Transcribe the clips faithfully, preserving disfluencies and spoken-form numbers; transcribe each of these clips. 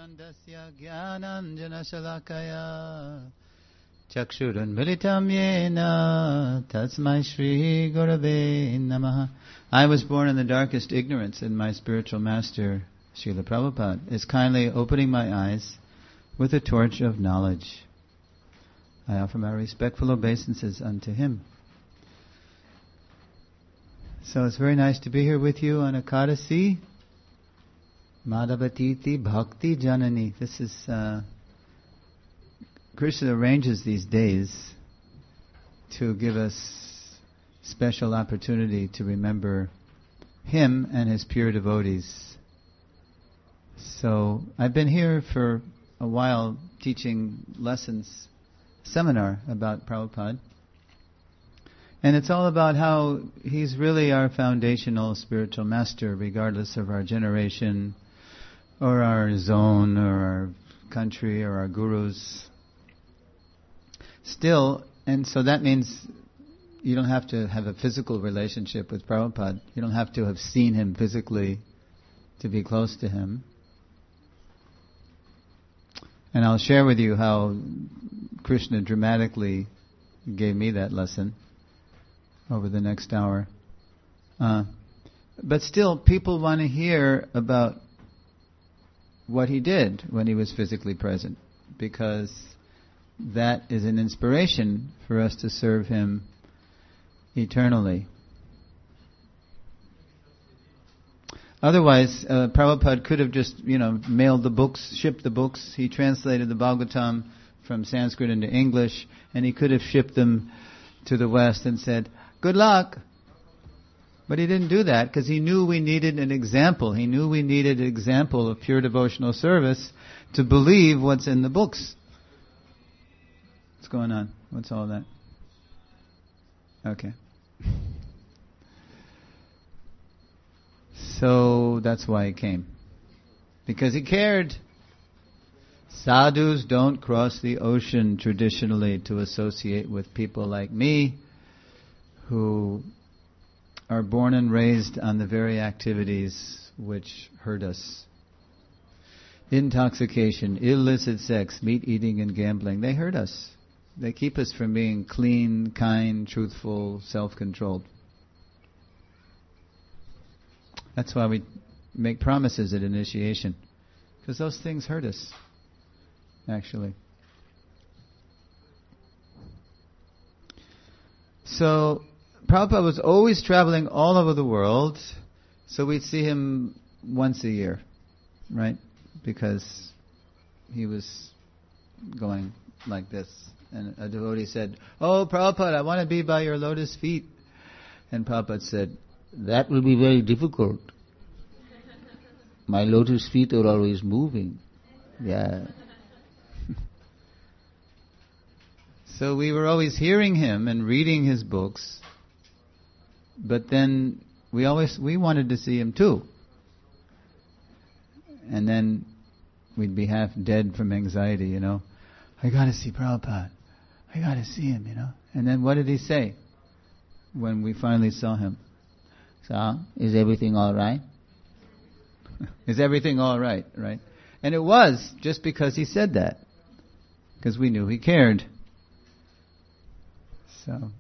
Omegarandasya Gyananjana Shalakaya Chakshurunmilitam Yena Tasmai Shri Gurave Namaha. I was born in the darkest ignorance, and my spiritual master, Srila Prabhupada, is kindly opening my eyes with a torch of knowledge. I offer my respectful obeisances unto him. So it's very nice to be here with you on Ekadasi. Madhavatiti Bhakti Janani. This is, uh, Krishna arranges these days to give us special opportunity to remember him and his pure devotees. So I've been here for a while teaching lessons, seminar about Prabhupada. And it's all about how he's really our foundational spiritual master, regardless of our generation, or our zone, or our country, or our gurus. Still, and so that means you don't have to have a physical relationship with Prabhupada. You don't have to have seen him physically to be close to him. And I'll share with you how Krishna dramatically gave me that lesson over the next hour. Uh, but still, people want to hear about what he did when he was physically present, because that is an inspiration for us to serve him eternally. Otherwise, uh, Prabhupada could have just, you know, mailed the books, shipped the books. He translated the Bhagavatam from Sanskrit into English, and he could have shipped them to the West and said, "Good luck." But he didn't do that because he knew we needed an example. He knew we needed an example of pure devotional service to believe what's in the books. What's going on? What's all that? Okay. So that's why he came. Because he cared. Sadhus don't cross the ocean traditionally to associate with people like me, who are born and raised on the very activities which hurt us. Intoxication, illicit sex, meat eating and gambling, they hurt us. They keep us from being clean, kind, truthful, self-controlled. That's why we make promises at initiation, because those things hurt us, actually. So Prabhupada was always traveling all over the world, so we'd see him once a year, right? Because he was going like this. And a devotee said, "Oh, Prabhupada, I want to be by your lotus feet." And Prabhupada said, "That will be very difficult. My lotus feet are always moving." Yeah. So we were always hearing him and reading his books, but then we always we wanted to see him too. And then we'd be half dead from anxiety, you know. I got to see Prabhupada. I got to see him, you know. And then what did he say when we finally saw him? So, is everything all right? Is everything all right, right? And it was just because he said that, because we knew he cared. So,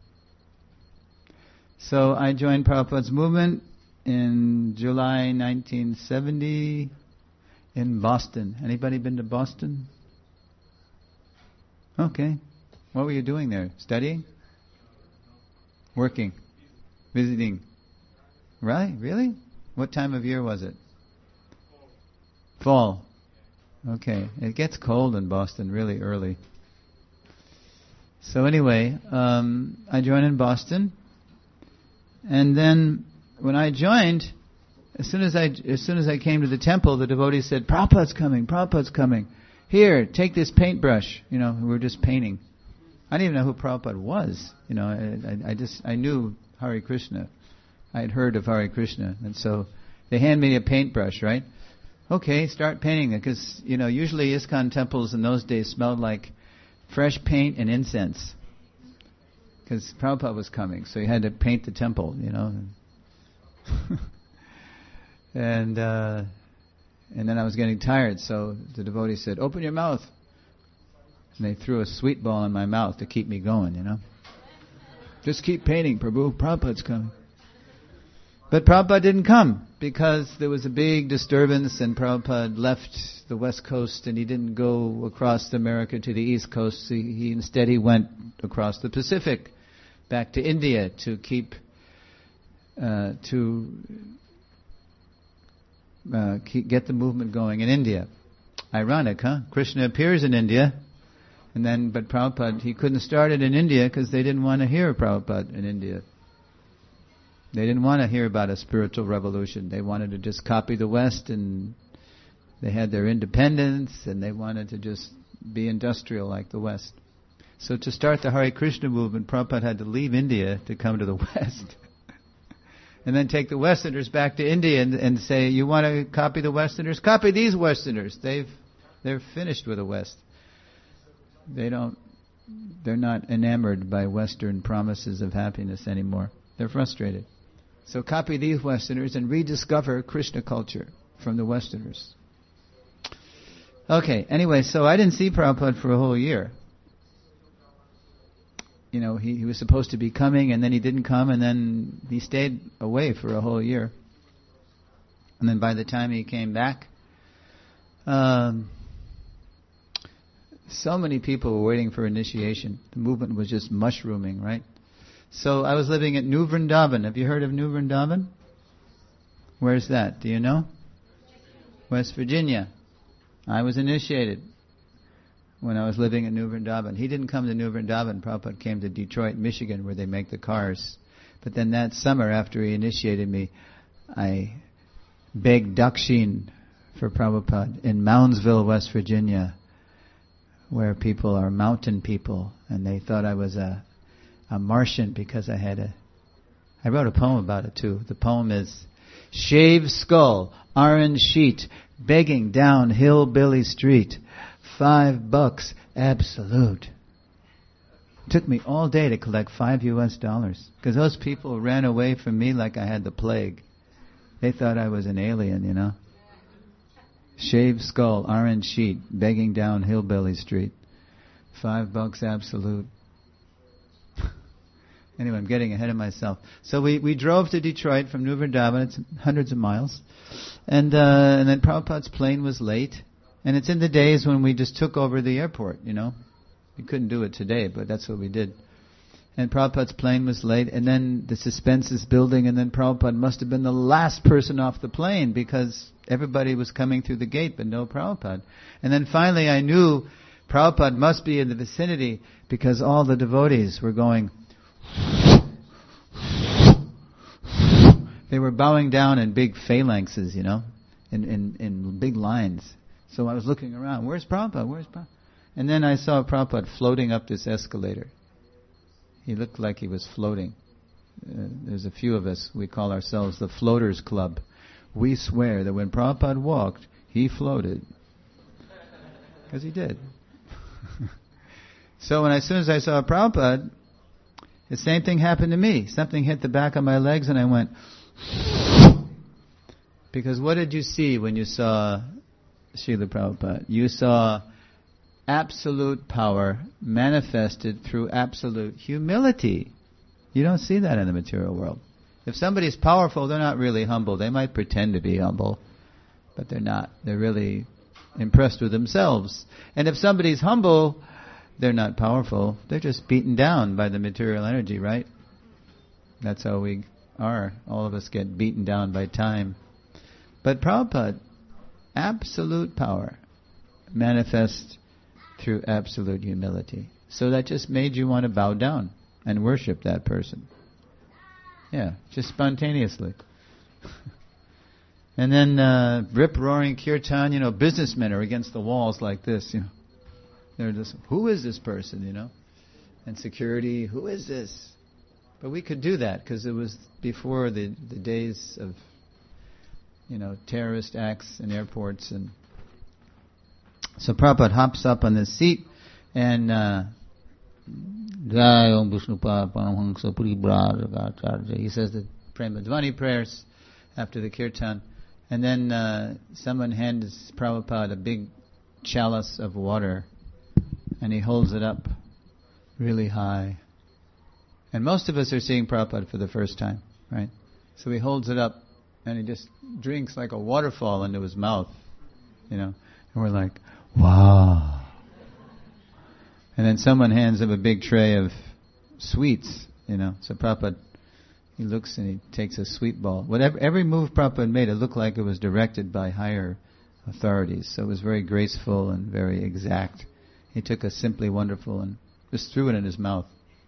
so I joined Prabhupada's movement in July nineteen seventy in Boston. Anybody been to Boston? Okay. What were you doing there? Studying? Working? Visiting? Right? Really? What time of year was it? Fall. Okay. It gets cold in Boston really early. So anyway, um, I joined in Boston, and then when I joined, as soon as I as soon as I came to the temple, the devotee said, "Prabhupada's coming. Prabhupada's coming. Here, take this paintbrush." You know, we were just painting. I didn't even know who Prabhupada was. You know, I, I, I just I knew Hare Krishna. I had heard of Hare Krishna, and so they hand me a paintbrush, right? Okay, start painting it, because you know usually ISKCON temples in those days smelled like fresh paint and incense, because Prabhupada was coming, so you had to paint the temple, you know. and uh, And then I was getting tired, so the devotee said, "Open your mouth." And they threw a sweet ball in my mouth to keep me going, you know. "Just keep painting, Prabhu. Prabhupada's coming." But Prabhupada didn't come because there was a big disturbance and Prabhupada left the West Coast and he didn't go across America to the East Coast. He, he instead he went across the Pacific back to India to keep uh, to uh, keep, get the movement going in India. Ironic, huh? Krishna appears in India, and then but Prabhupada he couldn't start it in India because they didn't want to hear Prabhupada in India. They didn't want to hear about a spiritual revolution. They wanted to just copy the West, and they had their independence, and they wanted to just be industrial like the West. So to start the Hare Krishna movement, Prabhupada had to leave India to come to the West. And then take the Westerners back to India and, and say, "You want to copy the Westerners? Copy these Westerners. They've, they're finished with the West. They don't, they're not enamored by Western promises of happiness anymore. They're frustrated. So copy these Westerners and rediscover Krishna culture from the Westerners." Okay, anyway, so I didn't see Prabhupada for a whole year. You know, he, he was supposed to be coming, and then he didn't come, and then he stayed away for a whole year. And then by the time he came back, um, so many people were waiting for initiation. The movement was just mushrooming, right? So I was living at New Vrindavan. Have you heard of New Vrindavan? Where's that? Do you know? West Virginia. I was initiated when I was living in New Vrindavan. He didn't come to New Vrindavan. Prabhupada came to Detroit, Michigan, where they make the cars. But then that summer, after he initiated me, I begged dakshin for Prabhupada in Moundsville, West Virginia, where people are mountain people, and they thought I was a a Martian because I had a... I wrote a poem about it too. The poem is, "Shaved skull, orange sheet, begging down hillbilly street, five bucks absolute." It took me all day to collect five U S dollars because those people ran away from me like I had the plague. They thought I was an alien, you know. Shaved skull, orange sheet, begging down hillbilly street, five bucks absolute. Anyway, I'm getting ahead of myself. So we, we drove to Detroit from New Vrindavan. It's hundreds of miles. And uh, and then Prabhupada's plane was late. And it's in the days when we just took over the airport, you know. We couldn't do it today, but that's what we did. And Prabhupada's plane was late. And then the suspense is building. And then Prabhupada must have been the last person off the plane because everybody was coming through the gate, but no Prabhupada. And then finally I knew Prabhupada must be in the vicinity because all the devotees were going... They were bowing down in big phalanxes, you know, in, in, in big lines. So I was looking around, where's Prabhupada, where's Prabhupada? And then I saw Prabhupada floating up this escalator. He looked like he was floating. Uh, there's a few of us, we call ourselves the Floaters Club. We swear that when Prabhupada walked, he floated. Because he did. So when as soon as I saw Prabhupada, the same thing happened to me. Something hit the back of my legs and I went... Because what did you see when you saw Srila Prabhupada? You saw absolute power manifested through absolute humility. You don't see that in the material world. If somebody's powerful, they're not really humble. They might pretend to be humble, but they're not. They're really impressed with themselves. And if somebody's humble, they're not powerful. They're just beaten down by the material energy, right? That's how we are. All of us get beaten down by time. But Prabhupada, absolute power manifests through absolute humility. So that just made you want to bow down and worship that person. Yeah, just spontaneously. And then uh, rip-roaring kirtan, you know, businessmen are against the walls like this, you know. They're just, who is this person, you know? And security, who is this? But we could do that because it was before the, the days of, you know, terrorist acts in airports. And so Prabhupada hops up on this seat and uh, he says the Prema Dhvani prayers after the kirtan, And then uh, someone hands Prabhupada a big chalice of water, and he holds it up really high. And most of us are seeing Prabhupada for the first time, right? So he holds it up, and he just drinks like a waterfall into his mouth, you know. And we're like, wow. And then someone hands him a big tray of sweets, you know. So Prabhupada, he looks and he takes a sweet ball. Whatever, every move Prabhupada made, it looked like it was directed by higher authorities. So it was very graceful and very exact. He took a Simply Wonderful and just threw it in his mouth.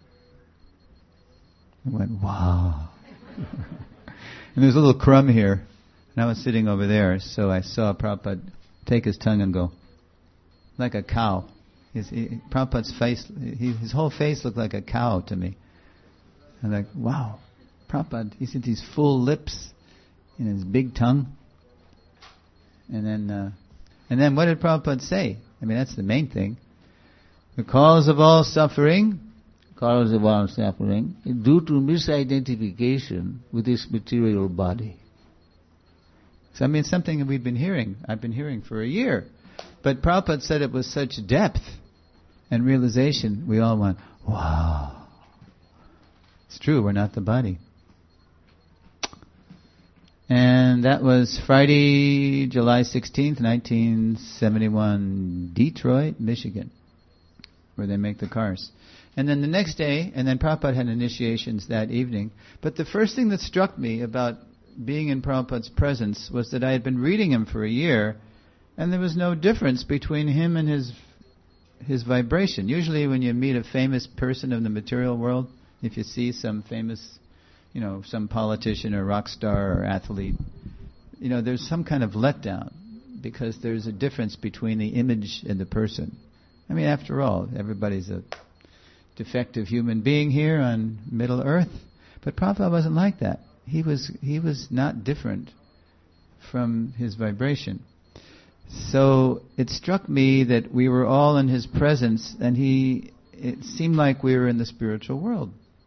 And went, wow. And there's a little crumb here. And I was sitting over there, so I saw Prabhupada take his tongue and go, like a cow. His, he, Prabhupada's face, he, his whole face looked like a cow to me. I'm like, wow. Prabhupada, he's got these full lips and his big tongue. And then, uh, and then what did Prabhupada say? I mean, that's the main thing. The cause of all suffering, cause of all suffering, is due to misidentification with this material body. So I mean, something that we've been hearing, I've been hearing for a year. But Prabhupada said it with such depth and realization, we all went, wow. It's true, we're not the body. And that was Friday, July sixteenth, nineteen seventy-one, Detroit, Michigan, where they make the cars. And then the next day, and then Prabhupada had initiations that evening. But the first thing that struck me about being in Prabhupada's presence was that I had been reading him for a year, and there was no difference between him and his his vibration. Usually when you meet a famous person of the material world, if you see some famous, you know, some politician or rock star or athlete, you know, there's some kind of letdown because there's a difference between the image and the person. I mean, after all, everybody's a defective human being here on Middle Earth, but Prabhupada wasn't like that. He was he was not different from his vibration. So it struck me that we were all in his presence, and he it seemed like we were in the spiritual world.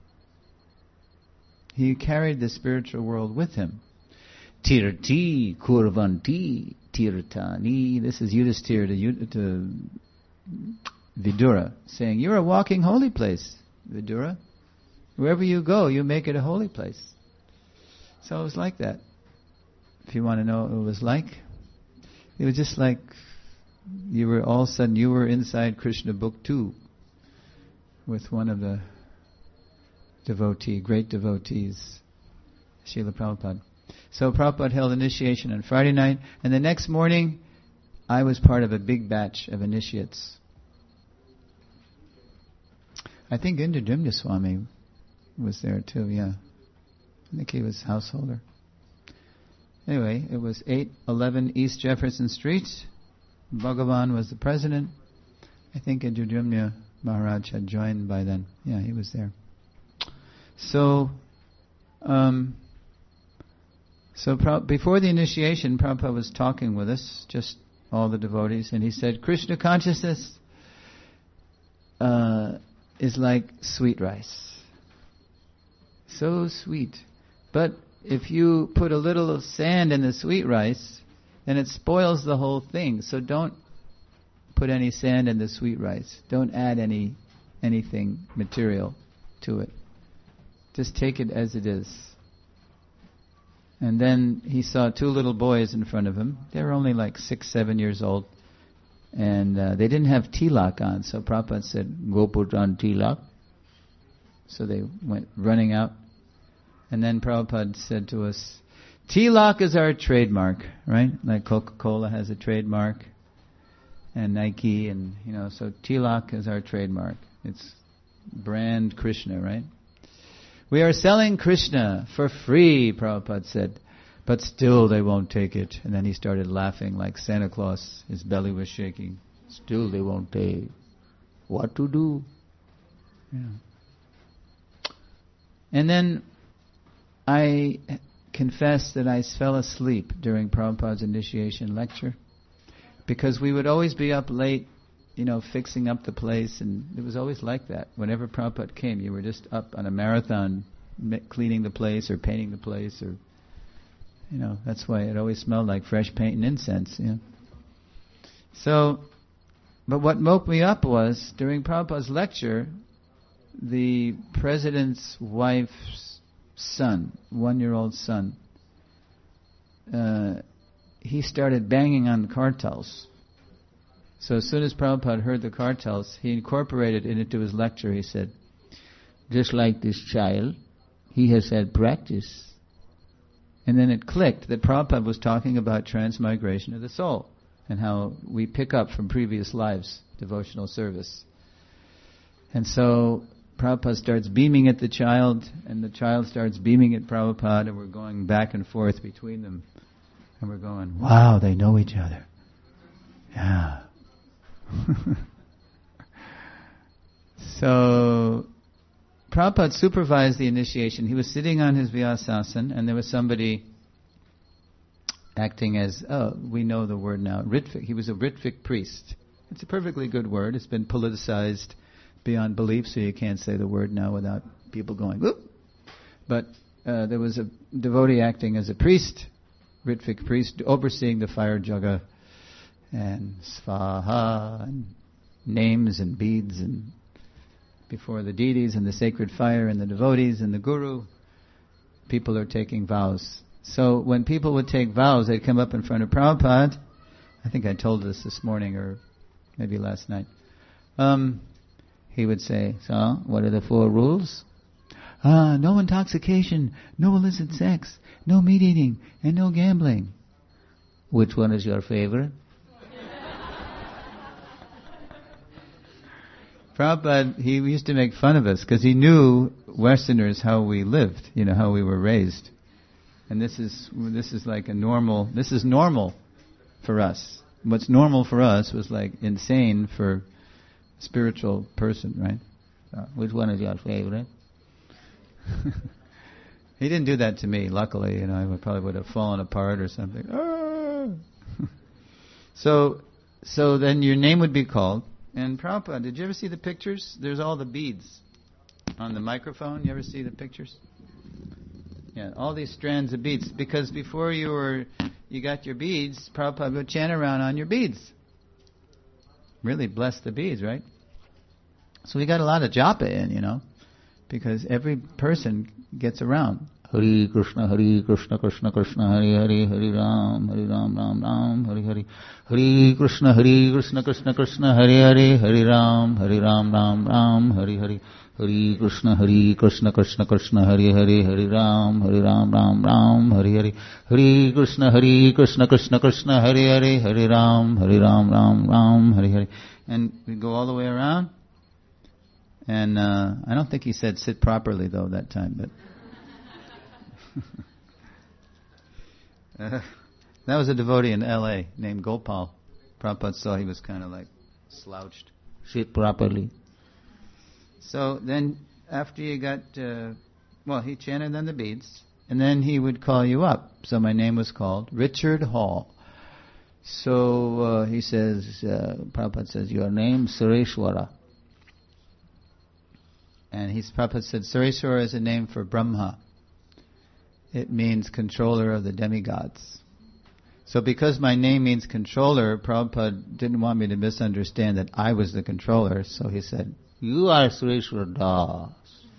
He carried the spiritual world with him. Tirti kurvanti tirtani. This is Yudhisthira to, to Vidura, saying, you're a walking holy place, Vidura. Wherever you go, you make it a holy place. So it was like that. If you want to know what it was like, it was just like you were all of a sudden you were inside Krishna book two with one of the devotee, great devotees, Srila Prabhupada. So Prabhupada held initiation on Friday night, and the next morning I was part of a big batch of initiates. I think Indradimna Swami was there too, yeah. I think he was householder. Anyway, it was eight eleven East Jefferson Street. Bhagavan was the president. I think Indradimna Maharaj had joined by then. Yeah, he was there. So, um, so pra- before the initiation, Prabhupada was talking with us, just all the devotees, and he said, Krishna consciousness uh, is like sweet rice. So sweet. But if you put a little sand in the sweet rice, then it spoils the whole thing. So don't put any sand in the sweet rice. Don't add any anything material to it. Just take it as it is. And then he saw two little boys in front of him. They were only like six, seven years old. And uh, they didn't have tilak on. So Prabhupada said, go put on tilak. So they went running out. And then Prabhupada said to us, tilak is our trademark, right? Like Coca-Cola has a trademark. And Nike, and you know, so tilak is our trademark. It's brand Krishna, right? We are selling Krishna for free, Prabhupada said, but still they won't take it. And then he started laughing like Santa Claus. His belly was shaking. Still they won't take. What to do? Yeah. And then I confess that I fell asleep during Prabhupada's initiation lecture, because we would always be up late, you know, fixing up the place, and it was always like that. Whenever Prabhupada came, you were just up on a marathon, cleaning the place or painting the place, or You know, that's why it always smelled like fresh paint and incense. You know. So, but what woke me up was, during Prabhupada's lecture, the president's wife's son, one-year-old son, uh, he started banging on the kartals. So as soon as Prabhupada heard the kartals, he incorporated it into his lecture. He said, just like this child, he has had practice. And then it clicked that Prabhupada was talking about transmigration of the soul and how we pick up from previous lives, devotional service. And so Prabhupada starts beaming at the child, and the child starts beaming at Prabhupada, and we're going back and forth between them. And we're going, wow, they know each other. Yeah. So Prabhupada supervised the initiation. He was sitting on his Vyasasana, and there was somebody acting as, oh, we know the word now, Ritvik. He was a Ritvik priest. It's a perfectly good word. It's been politicized beyond belief, so you can't say the word now without people going, whoop. But uh, there was a devotee acting as a priest, Ritvik priest, overseeing the fire jaga, and svaha, and names and beads, and before the deities and the sacred fire and the devotees and the guru, people are taking vows. So when people would take vows, they'd come up in front of Prabhupada. I think I told this this morning or maybe last night. Um, he would say, so what are the four rules? Ah, no intoxication, no illicit sex, no meat eating, and no gambling. Which one is your favorite? Prabhupada, he used to make fun of us because he knew Westerners how we lived, you know, how we were raised. And this is this is like a normal, this is normal for us. What's normal for us was like insane for a spiritual person, right? Uh, which one is your favorite? He didn't do that to me, luckily, you know, I would probably would have fallen apart or something. Ah! so, so then your name would be called. And Prabhupada, did you ever see the pictures? There's all the beads on the microphone. You ever see the pictures? Yeah, all these strands of beads. Because before you were, you got your beads, Prabhupada would chant around on your beads. Really bless the beads, right? So we got a lot of japa in, you know, because every person gets around. Hare Krishna, Hare Krishna, Krishna Krishna, Hare Hare, Hare Ram, Hare Ram, Ram Ram, Hare Hare. Hare Krishna, Hare Krishna, Krishna Krishna, Hare Hare, Hare Ram, Hare Ram, Ram Ram, Hare Hare. Hare Krishna, Hare Krishna, Krishna Krishna, Hare Hare, Hare Ram, Hare Ram, Ram Ram, Hare Hare. Hare Krishna, Hare Krishna, Krishna Krishna, Hare Hare, Hare Ram, Hare Ram, Ram Ram, Hare Hare. And we go all the way around. And uh, I don't think he said sit properly though that time, but uh, that was a devotee in L A named Gopal. Prabhupada saw he was kind of like slouched. Sit properly. So then after you got, uh, well, he chanted on the beads, and then he would call you up. So my name was called Richard Hall. So uh, he says, uh, Prabhupada says, your name, Sureshwara. And he's, Prabhupada said, Sureshwara is a name for Brahma. It means controller of the demigods. So because my name means controller, Prabhupada didn't want me to misunderstand that I was the controller. So he said, you are Sureshwara Das.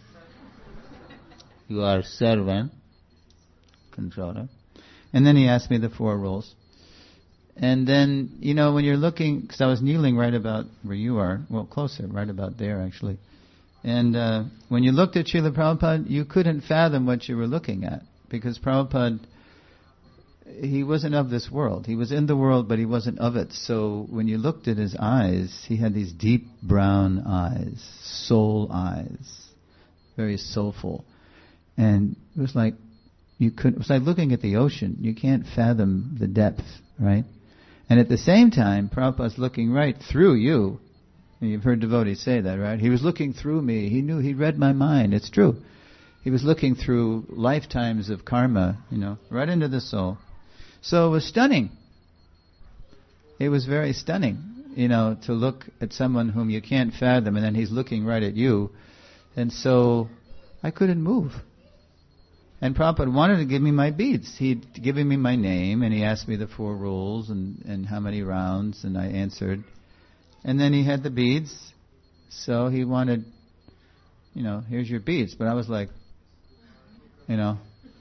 You are servant, controller. And then he asked me the four rules. And then, you know, when you're looking, because I was kneeling right about where you are, well, closer, right about there actually. And uh, when you looked at Srila Prabhupada, you couldn't fathom what you were looking at. Because Prabhupada, he wasn't of this world. He was in the world, but he wasn't of it. So when you looked at his eyes, he had these deep brown eyes, soul eyes, very soulful. And it was like, you could, it was like looking at the ocean. You can't fathom the depth, right? And at the same time, Prabhupada's looking right through you. And you've heard devotees say that, right? He was looking through me. He knew, he read my mind. It's true. He was looking through lifetimes of karma, you know, right into the soul. So it was stunning. It was very stunning, you know, to look at someone whom you can't fathom, and then he's looking right at you. And so I couldn't move. And Prabhupada wanted to give me my beads. He'd given me my name, and he asked me the four rules and, and how many rounds, and I answered. And then he had the beads, so he wanted, you know, here's your beads. But I was like, you know,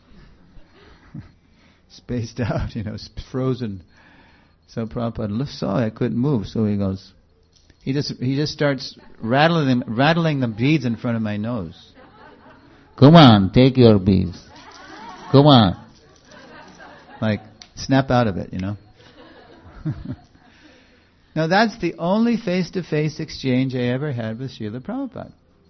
spaced out, you know, frozen. So Prabhupada saw I couldn't move, so he goes, he just he just starts rattling them, rattling the beads in front of my nose. Come on, take your beads. Come on. Like, snap out of it, you know. Now that's the only face-to-face exchange I ever had with Srila Prabhupada.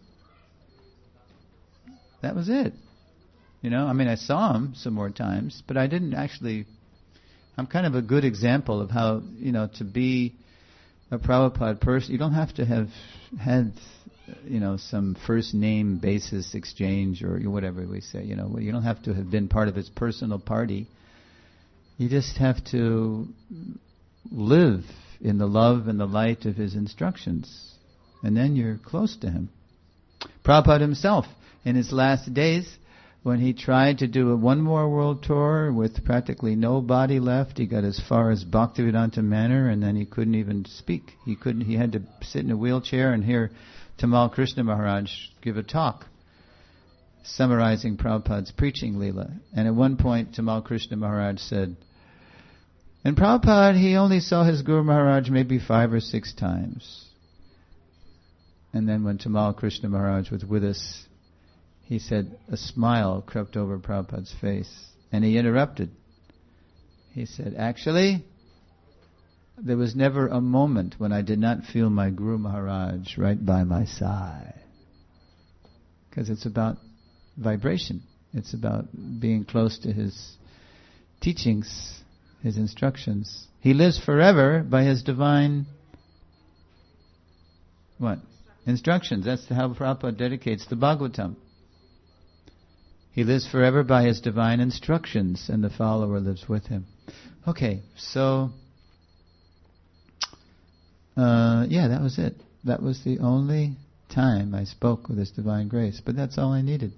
That was it. You know, I mean, I saw him some more times, but I didn't actually... I'm kind of a good example of how, you know, to be a Prabhupada person, you don't have to have had, you know, some first name basis exchange or whatever we say, you know. You don't have to have been part of his personal party. You just have to live in the love and the light of his instructions. And then you're close to him. Prabhupada himself, in his last days, when he tried to do a one more world tour with practically no body left, he got as far as Bhaktivedanta Manor, and then he couldn't even speak. He couldn't. He had to sit in a wheelchair and hear Tamal Krishna Maharaj give a talk, summarizing Prabhupada's preaching Leela. And at one point, Tamal Krishna Maharaj said, and Prabhupada, he only saw his Guru Maharaj maybe five or six times. And then when Tamal Krishna Maharaj was with us, he said, a smile crept over Prabhupada's face. And he interrupted. He said, actually, there was never a moment when I did not feel my Guru Maharaj right by my side. Because it's about vibration. It's about being close to his teachings, his instructions. He lives forever by his divine, what? Instructions. That's how Prabhupada dedicates the Bhagavatam. He lives forever by his divine instructions, and the follower lives with him. Okay, so, uh, yeah, that was it. That was the only time I spoke with His Divine Grace, but that's all I needed.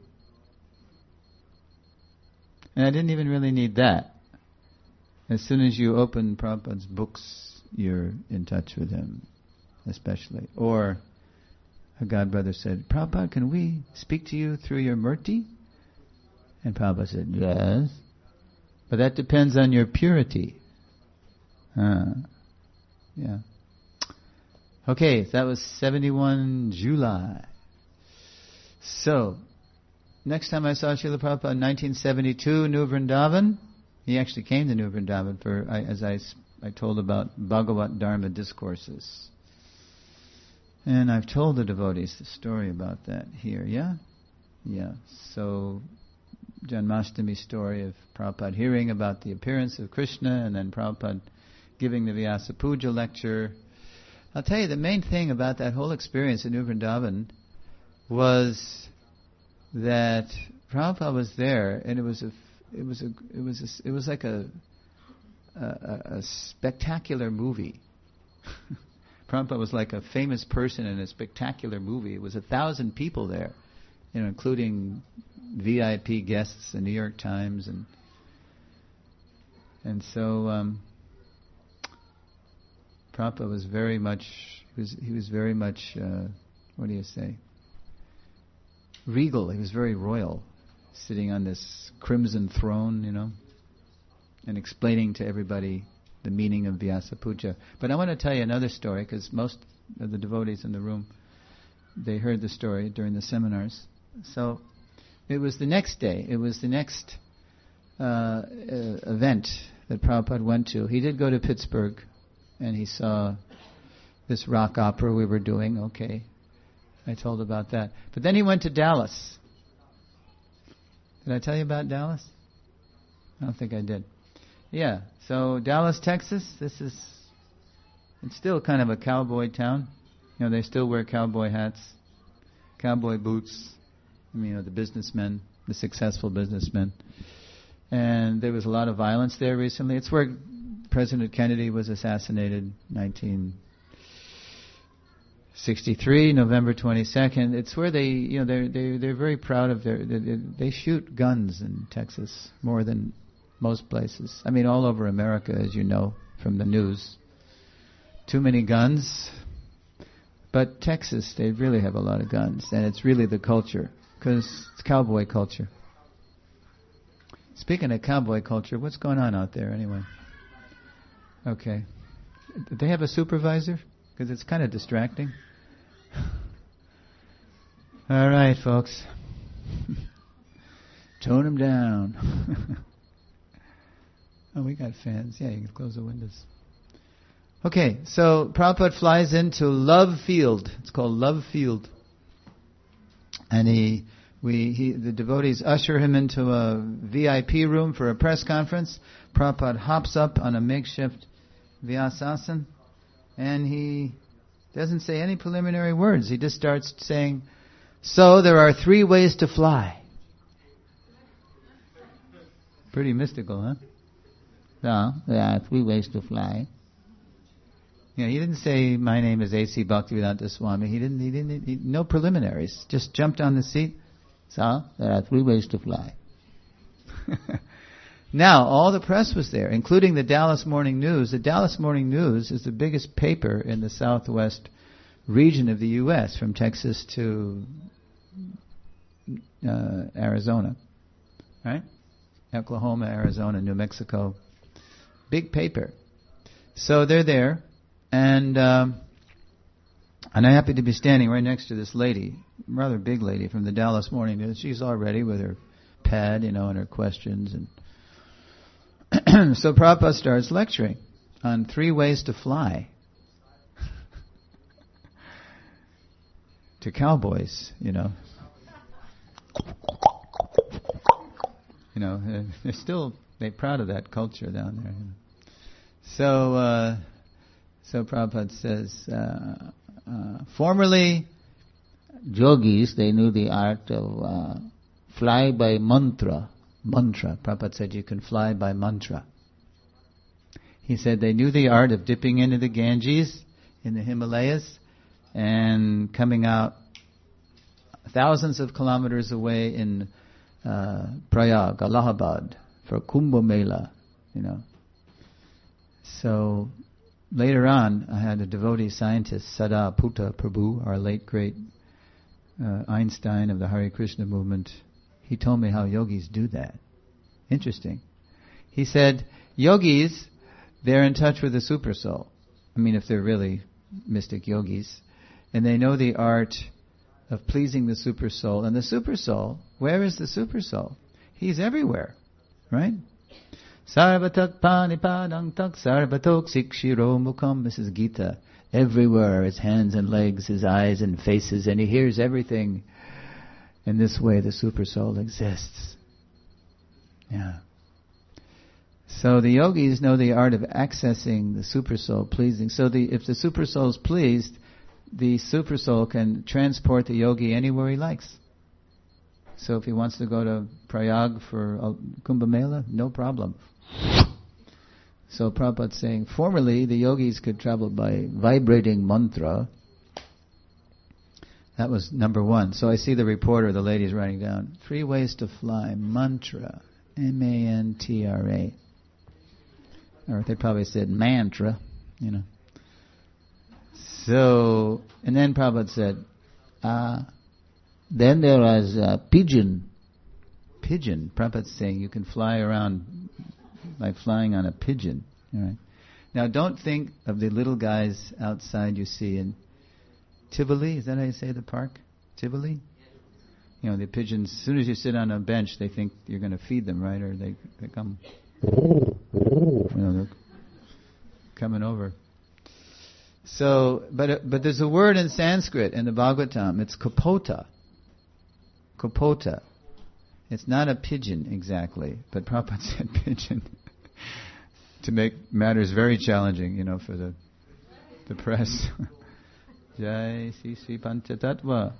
And I didn't even really need that. As soon as you open Prabhupada's books, you're in touch with him, especially. Or a godbrother said, Prabhupada, can we speak to you through your murti? And Prabhupada said, yes. But that depends on your purity. Uh, yeah. Okay, that was seventy-one July. So, next time I saw Srila Prabhupada in nineteen seventy-two, New Vrindavan. He actually came to New Vrindavan for, I, as I, I told about Bhagavat Dharma discourses. And I've told the devotees the story about that here, yeah? Yeah, so Janmashtami story of Prabhupada hearing about the appearance of Krishna and then Prabhupada giving the Vyasa Puja lecture. I'll tell you, the main thing about that whole experience in New Vrindavan was that Prabhupada was there, and it was a, it was a, it was a, it was like a, a, a spectacular movie. Prabhupada was like a famous person in a spectacular movie. It was a thousand people there, you know, including V I P guests, the New York Times, and and so um, Prabhupada was very much he was he was very much uh, what do you say? Regal. He was very royal, sitting on this crimson throne, you know, and explaining to everybody the meaning of Vyasa Puja. But I want to tell you another story, because most of the devotees in the room, they heard the story during the seminars. So it was the next day, it was the next uh, uh, event that Prabhupada went to. He did go to Pittsburgh, and he saw this rock opera we were doing. Okay, I told about that. But then he went to Dallas. Did I tell you about Dallas? I don't think I did. Yeah, so Dallas, Texas, this is, it's still kind of a cowboy town. You know, they still wear cowboy hats, cowboy boots. I mean, you know, the businessmen, the successful businessmen. And there was a lot of violence there recently. It's where President Kennedy was assassinated, nineteen sixty-three, November twenty-second. It's where they, you know, they're they they're very proud of their. They, they shoot guns in Texas more than most places. I mean, all over America, as you know from the news. Too many guns, but Texas, they really have a lot of guns, and it's really the culture because it's cowboy culture. Speaking of cowboy culture, what's going on out there anyway? Okay, do they have a supervisor? Because it's kind of distracting. All right, folks. Tone them down. Oh, we got fans. Yeah, you can close the windows. Okay, so Prabhupada flies into Love Field. It's called Love Field. And he, we, he, the devotees usher him into a V I P room for a press conference. Prabhupada hops up on a makeshift Vyasasan. And he doesn't say any preliminary words. He just starts saying, so there are three ways to fly. Pretty mystical, huh? So, there are three ways to fly. Yeah, he didn't say, my name is A C Bhaktivedanta Swami. He didn't, he didn't, he, no preliminaries. Just jumped on the seat. So, there are three ways to fly. Now, all the press was there, including the Dallas Morning News. The Dallas Morning News is the biggest paper in the southwest region of the U S, from Texas to uh, Arizona, right? Oklahoma, Arizona, New Mexico. Big paper. So they're there, and um, and I happen to be standing right next to this lady, rather big lady from the Dallas Morning News. She's all ready with her pad, you know, and her questions, and so Prabhupada starts lecturing on three ways to fly to cowboys, you know. You know, they're still they're proud of that culture down there. You know. So, uh, so Prabhupada says, uh, uh, formerly, yogis, they knew the art of uh, fly by mantra. Mantra. Prabhupada said you can fly by mantra. He said they knew the art of dipping into the Ganges in the Himalayas and coming out thousands of kilometers away in uh, Prayag, Allahabad, for Kumbh Mela, you know. So later on, I had a devotee scientist, Sada Putta Prabhu, our late great uh, Einstein of the Hare Krishna movement. He told me how yogis do that. Interesting. He said, yogis, they're in touch with the super soul. I mean, if they're really mystic yogis. And they know the art of pleasing the super soul. And the super soul, where is the super soul? He's everywhere, right? Sarvatak panipadang tak sarvatok sikshiro mukham. This is Gita. Everywhere, his hands and legs, his eyes and faces, and he hears everything. In this way, the super soul exists. Yeah. So the yogis know the art of accessing the super soul, pleasing. So the if the super soul is pleased, the super soul can transport the yogi anywhere he likes. So if he wants to go to Prayag for uh, Kumbh Mela, no problem. So Prabhupada's saying, formerly the yogis could travel by vibrating mantra. That was number one. So I see the reporter, the lady's writing down, three ways to fly, mantra, M A N T R A. Or they probably said mantra, you know. So, and then Prabhupada said, uh, then there was a pigeon. Pigeon. Prabhupada's saying you can fly around by flying on a pigeon. All right. Now don't think of the little guys outside you see in Tivoli, is that how you say the park? Tivoli? You know, the pigeons, as soon as you sit on a bench, they think you're going to feed them, right? Or they, they come, you know, they're coming over. So, but uh, but there's a word in Sanskrit in the Bhagavatam, it's kapota. Kapota. It's not a pigeon exactly, but Prabhupada said pigeon to make matters very challenging, you know, for the the press. Jai Sri Sri Panchatattva.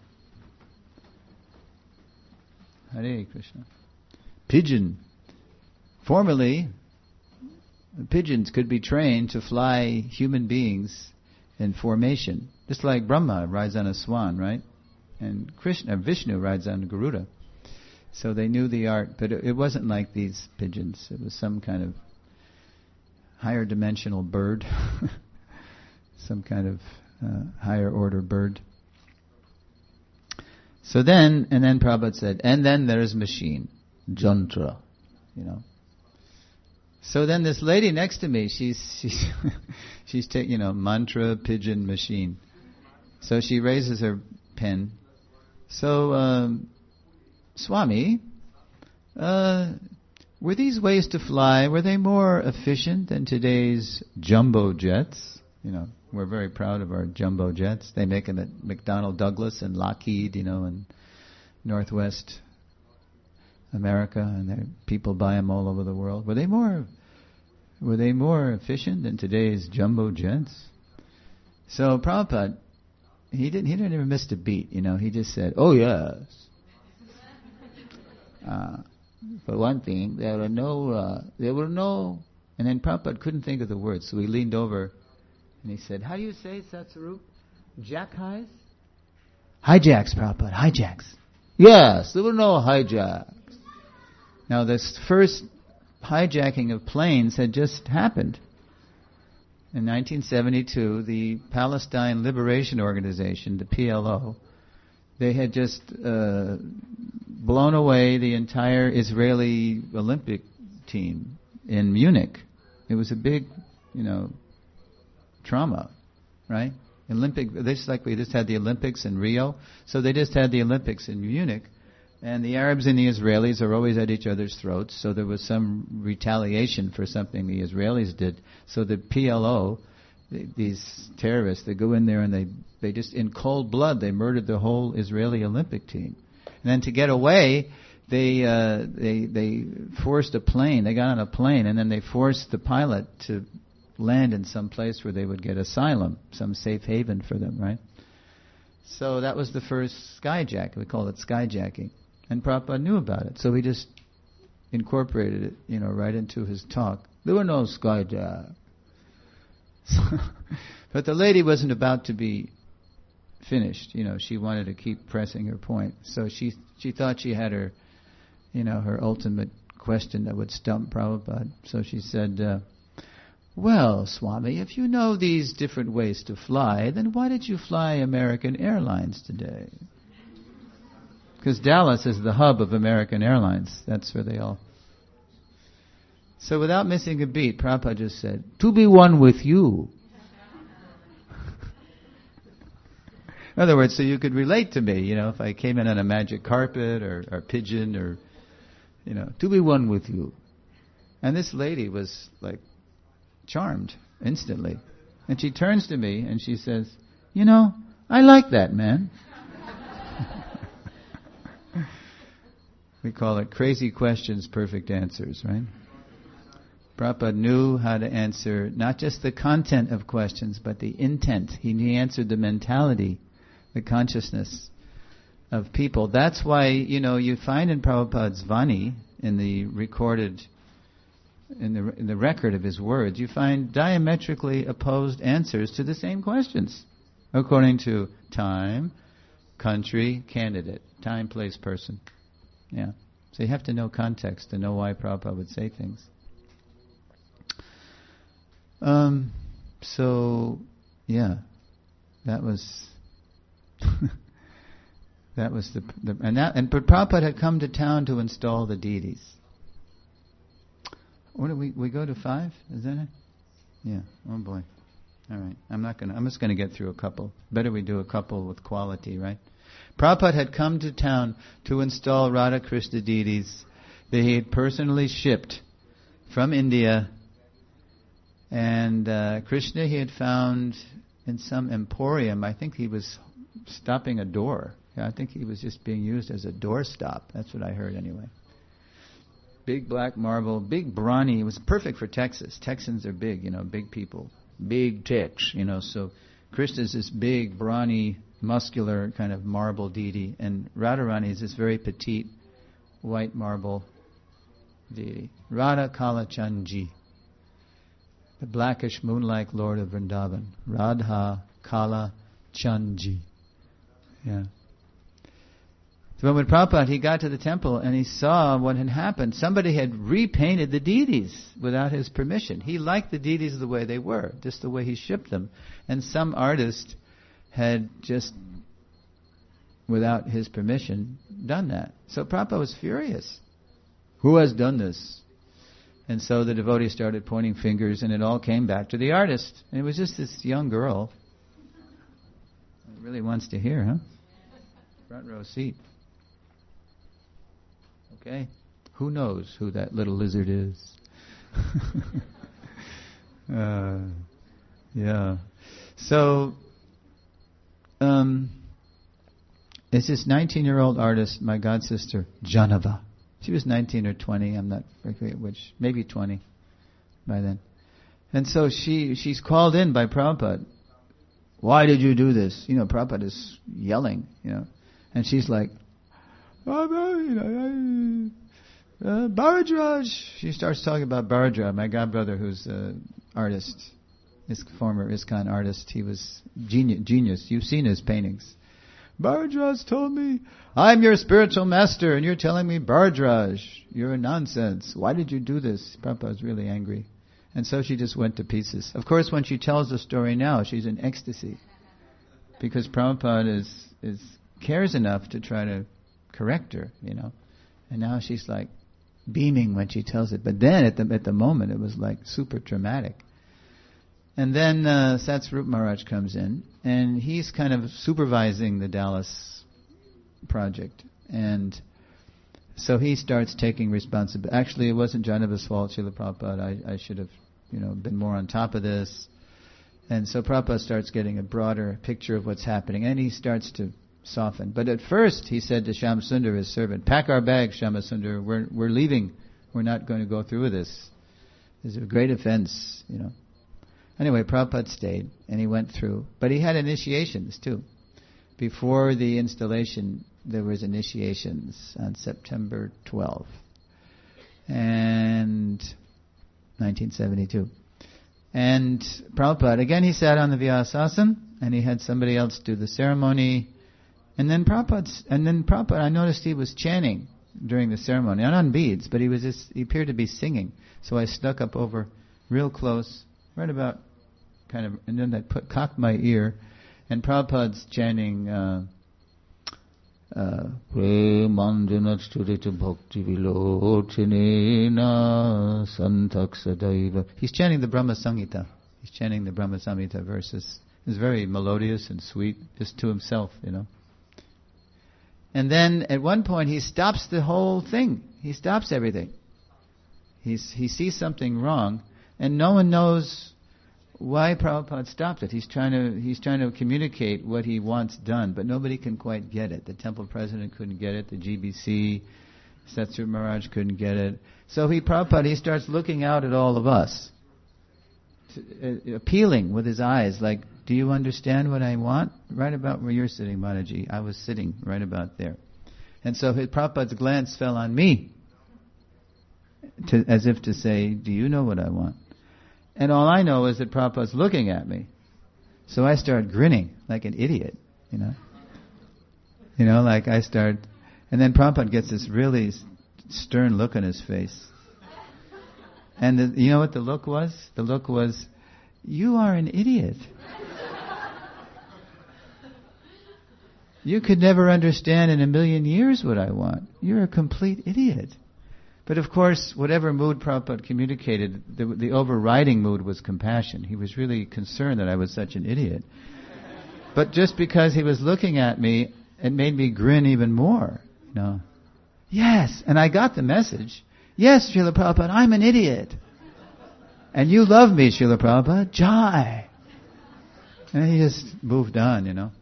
Hare Krishna. Pigeon. Formerly, pigeons could be trained to fly human beings in formation. Just like Brahma rides on a swan, right? And Krishna, Vishnu rides on Garuda. So they knew the art, but it, it wasn't like these pigeons. It was some kind of higher dimensional bird, some kind of uh, higher order bird. So then, and then Prabhupada said, and then there's machine, jantra, you know. So then this lady next to me, she's she's she's taking, you know, mantra pigeon machine. So she raises her pen. So, um, Swami, uh, were these ways to fly, were they more efficient than today's jumbo jets? You know, we're very proud of our jumbo jets. They make them at McDonnell Douglas and Lockheed, you know, in Northwest America, and there, people buy them all over the world. Were they more, were they more efficient than today's jumbo jets? So Prabhupada, he didn't, he didn't even miss a beat, you know. He just said, "Oh yes." Uh, for one thing, there were no, uh, there were no, and then Prabhupada couldn't think of the words, so he leaned over and he said, "How do you say, Satsarup? Jack highs?" Hijacks, Prabhupada, hijacks. Yes, there were no hijacks. Now this first hijacking of planes had just happened. In nineteen seventy-two, the Palestine Liberation Organization, the P L O, they had just uh, blown away the entire Israeli Olympic team in Munich. It was a big, you know, trauma, right? Olympic, just like we just had the Olympics in Rio, so they just had the Olympics in Munich, and the Arabs and the Israelis are always at each other's throats, so there was some retaliation for something the Israelis did. So the P L O, th- these terrorists, they go in there and they, they just, in cold blood, they murdered the whole Israeli Olympic team. And then to get away, they uh, they they forced a plane, they got on a plane, and then they forced the pilot to land in some place where they would get asylum, some safe haven for them, right? So that was the first skyjack. We call it skyjacking. And Prabhupada knew about it, so he just incorporated it, you know, right into his talk. There were no skyjacks. But the lady wasn't about to be finished, you know, she wanted to keep pressing her point. So she she thought she had her, you know, her ultimate question that would stump Prabhupada. So she said, uh, well, Swami, if you know these different ways to fly, then why did you fly American Airlines today? Because Dallas is the hub of American Airlines. That's where they all... So without missing a beat, Prabhupada just said, to be one with you. In other words, so you could relate to me, you know, if I came in on a magic carpet or, or pigeon or, you know, to be one with you. And this lady was like charmed instantly. And she turns to me and she says, you know, I like that, man. We call it crazy questions, perfect answers, right? Prabhupada knew how to answer not just the content of questions, but the intent. He, he answered the mentality, the consciousness of people. That's why, you know, you find in Prabhupada's Vani, in the recorded, in the, in the record of his words, you find diametrically opposed answers to the same questions, according to time, country, candidate, time, place, person. Yeah. So you have to know context to know why Prabhupada would say things. Um, so, yeah, that was that was the, the and that and but Prabhupada had come to town to install the deities. What do we we go to five? Is that it? Yeah. Oh boy. All right. I'm not gonna. I'm just gonna get through a couple. Better we do a couple with quality, right? Prabhupada had come to town to install Radha Krishna deities that he had personally shipped from India. And uh, Krishna he had found in some emporium. I think he was stopping a door. Yeah, I think he was just being used as a doorstop. That's what I heard anyway. Big black marble, big brawny. It was perfect for Texas. Texans are big, you know, big people. Big Tex, you know. So Krishna's this big, brawny, muscular kind of marble deity. And Radharani is this very petite, white marble deity. Radha Kalachandji. The blackish moon-like Lord of Vrindavan. Radha Kala Chanji. Yeah. So when Prabhupada, he got to the temple and he saw what had happened. Somebody had repainted the deities without his permission. He liked the deities the way they were, just the way he shipped them. And some artist had just, without his permission, done that. So Prabhupada was furious. Who has done this? And so the devotees started pointing fingers, and it all came back to the artist. And it was just this young girl. Really wants to hear, huh? Front row seat. Okay. Who knows who that little lizard is? uh, yeah. So, um, it's this nineteen-year-old artist, my god sister, Janava. She was nineteen or twenty, I'm not forget which, maybe twenty by then. And so she she's called in by Prabhupada. Why did you do this? You know, Prabhupada is yelling, you know. And she's like, oh, you know, uh, Bharadraj. She starts talking about Bharadraj, my godbrother who's an artist, his former ISKCON artist. He was genius, genius. You've seen his paintings. Bharadraj told me, I'm your spiritual master, and you're telling me, Bharadraj, you're a nonsense. Why did you do this? Prabhupada was really angry. And so she just went to pieces. Of course, when she tells the story now, she's in ecstasy. Because Prabhupada is, is cares enough to try to correct her, you know. And now she's like beaming when she tells it. But then at the at the moment, it was like super dramatic. And then uh, Satsvarup Maharaj comes in, and he's kind of supervising the Dallas project. And so he starts taking responsibility. Actually, it wasn't Janava's fault, Srila Prabhupada. I, I should have, you know, been more on top of this. And so Prabhupada starts getting a broader picture of what's happening, and he starts to soften. But at first, he said to Shyamsundar, his servant, pack our bags, Shyamsundar. We're we're leaving. We're not going to go through with this. This is a great offense, you know. Anyway, Prabhupada stayed, and he went through. But he had initiations, too. Before the installation, there was initiations on September twelfth, and nineteen seventy-two. And Prabhupada, again, he sat on the Vyasasana, and he had somebody else do the ceremony. And then Prabhupada, and then Prabhupada, I noticed he was chanting during the ceremony, not on beads, but he was just, he appeared to be singing. So I snuck up over real close, right about, kind of, and then I put cocked my ear, and Prabhupada's chanting, uh, uh, Premanjana Studita Bhakti Vilochanena Santak Sadaiva. He's chanting the Brahma Samhita. He's chanting the Brahma Samhita verses. It's very melodious and sweet, just to himself, you know. And then at one point he stops the whole thing. He stops everything. He's, he sees something wrong, and no one knows why Prabhupada stopped it. He's trying to he's trying to communicate what he wants done, but nobody can quite get it. The temple president couldn't get it. The G B C, Satsvarup Maharaj couldn't get it. So he, Prabhupada, he starts looking out at all of us, to, uh, appealing with his eyes, like, do you understand what I want? Right about where you're sitting, Mataji. I was sitting right about there. And so his, Prabhupada's glance fell on me, to, as if to say, do you know what I want? And all I know is that Prabhupada's looking at me. So I start grinning like an idiot, you know. You know, like I start... And then Prabhupada gets this really stern look on his face. And the, you know what the look was? The look was, you are an idiot. You could never understand in a million years what I want. You're a complete idiot. But of course, whatever mood Prabhupada communicated, the, the overriding mood was compassion. He was really concerned that I was such an idiot. But just because he was looking at me, it made me grin even more. You know, yes, and I got the message. Yes, Srila Prabhupada, I'm an idiot. And you love me, Srila Prabhupada. Jai. And he just moved on, you know.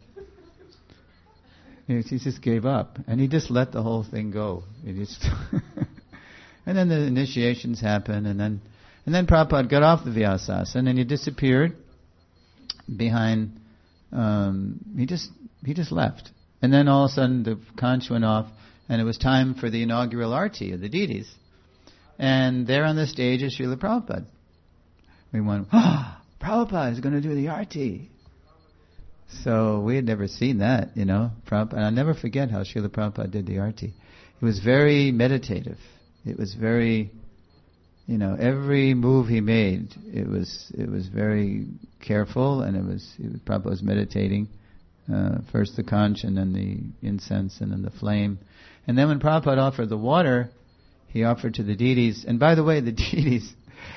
He just gave up. And he just let the whole thing go. He just... And then the initiations happened, and then and then Prabhupada got off the Vyasasana, and he disappeared behind. Um, he just he just left, and then all of a sudden the conch went off, and it was time for the inaugural arti of the deities, and there on the stage is Srila Prabhupada. We went, ah, oh, Prabhupada is going to do the arti, So we had never seen that, you know. Prabhupada, and I'll never forget how Srila Prabhupada did the arti. It was very meditative. It was very, you know, every move he made, it was it was very careful, and it was, it was Prabhupada was meditating. Uh, first the conch, and then the incense, and then the flame. And then when Prabhupada offered the water, he offered to the deities. And by the way, the deities,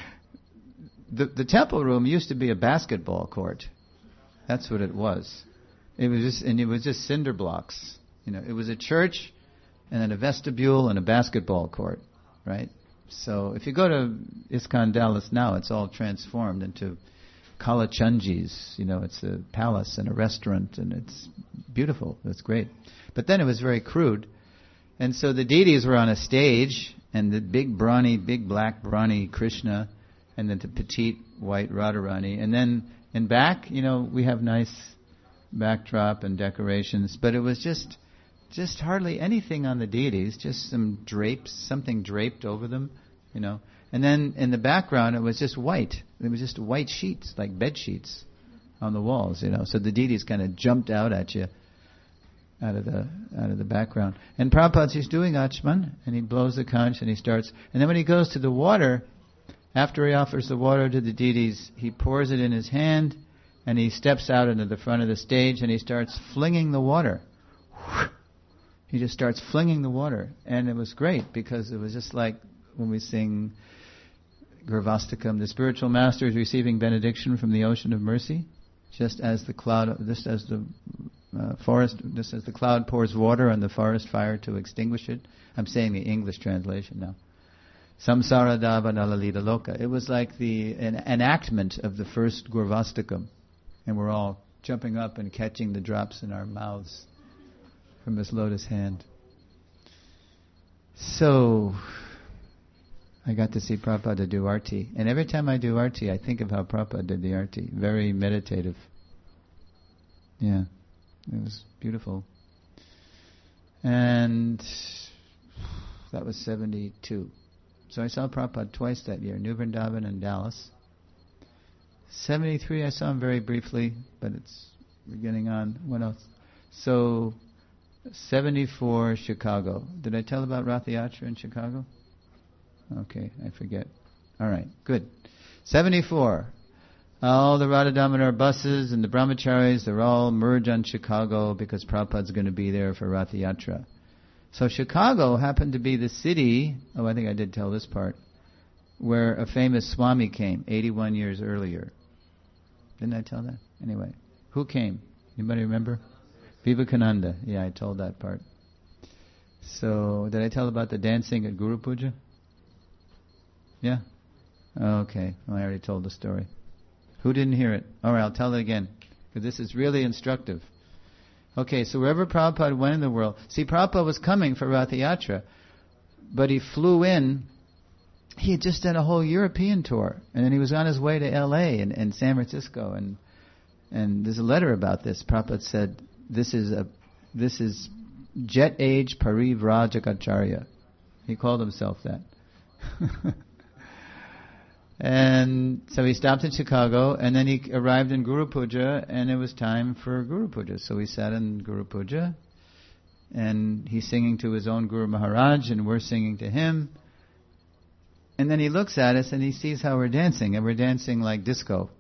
the, the temple room used to be a basketball court. That's what it was. It was just, and it was just cinder blocks. You know, it was a church, and then a vestibule and a basketball court, right? So if you go to ISKCON Dallas now, it's all transformed into Kalachandjis. You know, it's a palace and a restaurant, and it's beautiful. It's great. But then it was very crude. And so the deities were on a stage, and the big brawny, big black brawny Krishna, and then the petite white Radharani. And then in back, you know, we have nice backdrop and decorations, but it was just just hardly anything on the deities, just some drapes, something draped over them, you know. And then in the background, it was just white. It was just white sheets, like bed sheets on the walls, you know. So the deities kind of jumped out at you out of the out of the background. And Prabhupada, he's doing Achman, and he blows the conch, and he starts. And then when he goes to the water, after he offers the water to the deities, he pours it in his hand, and he steps out into the front of the stage, and he starts flinging the water. He just starts flinging the water. And it was great, because it was just like when we sing Gurvastakam, the spiritual master is receiving benediction from the ocean of mercy, just as the cloud, just as the uh, forest, just as the cloud pours water on the forest fire to extinguish it. I'm saying the English translation now. Samsara dava nalalita loka. It was like the an enactment of the first Gurvastakam, and we're all jumping up and catching the drops in our mouths from his lotus hand. So I got to see Prabhupada do arti. And every time I do arti, I think of how Prabhupada did the arti. Very meditative. Yeah, it was beautiful. And that was seventy-two. So I saw Prabhupada twice that year, New Vrindavan and Dallas. seventy-three, I saw him very briefly, but it's we're getting on. What else? So, seventy-four, Chicago. Did I tell about Ratha Yatra in Chicago? Okay, I forget. All right, good. seventy-four. All the Radha Damodar buses and the brahmacharis, they're all merge on Chicago because Prabhupada's going to be there for Ratha Yatra. So Chicago happened to be the city, oh, I think I did tell this part, where a famous Swami came eighty-one years earlier. Didn't I tell that? Anyway, who came? Anybody remember? Vivekananda. Yeah, I told that part. So, did I tell about the dancing at Guru Puja? Yeah? Okay, well, I already told the story. Who didn't hear it? All right, I'll tell it again, because this is really instructive. Okay, so wherever Prabhupada went in the world, see, Prabhupada was coming for Ratha Yatra, but he flew in. He had just done a whole European tour, and then he was on his way to L A and, and San Francisco, and and there's a letter about this. Prabhupada said, "This is a this is jet age Parivrajacharya." He called himself that. And so he stopped in Chicago, and then he arrived in Guru Puja, and it was time for Guru Puja. So we sat in Guru Puja, and he's singing to his own Guru Maharaj, and we're singing to him. And then he looks at us, and he sees how we're dancing, and we're dancing like disco.